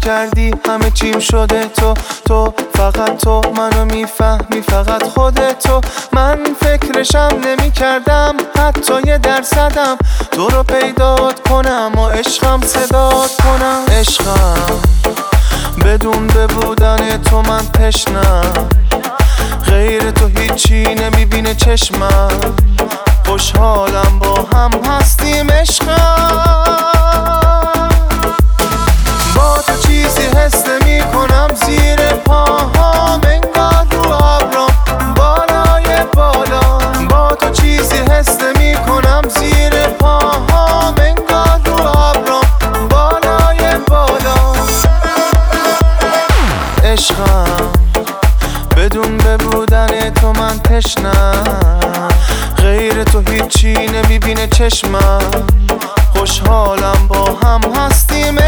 کردی همه چیم شده تو فقط تو منو میفهمی فقط خودتو. من فکرشم نمی کردم حتی یه درصدم تو رو پیدات کنم و عشقم صدات کنم. عشقم بدون بودن تو من تشنم، غیر تو هیچی نمیبینه چشمم. خوشحالم با هم هستیم عشقم، با تو چیزی حس نمی کنم زیر پاهام، انگار رو ابرام بالای بالا. با تو چیزی حس نمی کنم زیر پاهام، انگار رو ابرام بالای بالا. عشقم بدون بودن تو من تشنم، غیر تو هیچی نمیبینه چشمم. خوشحالم با هم هستیم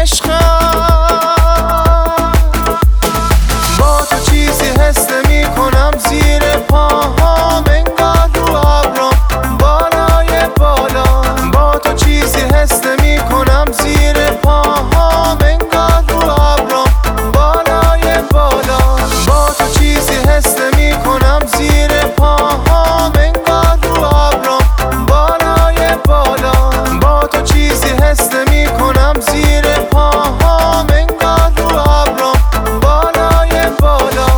عشقم، با تو چیزی حس نمی کنم زیر پاهام، انگار رو ابرام بالای بالا. با تو چیزی حس نمی کنم زیر پاهام، انگار رو ابرام بالای بالا. با تو چیزی حس نمی کنم زیر پاهام، انگار رو ابرام بالای بالا. با تو چیزی حس نمی کنم زیر پاهام، انگار رو ابرام بالای بالا.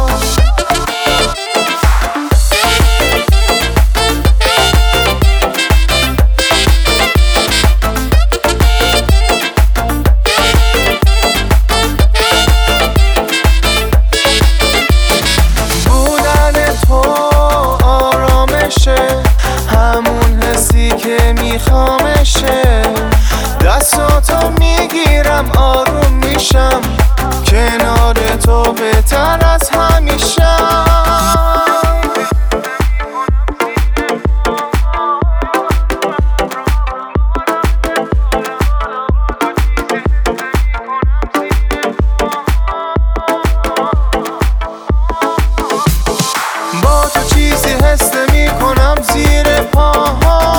همون حسی که میخوامشه، دستاتو میگیرم آروم میشم، کنار تو بهتر از همیشه. با تو چیزی حس نمی کنم زیر پاهام،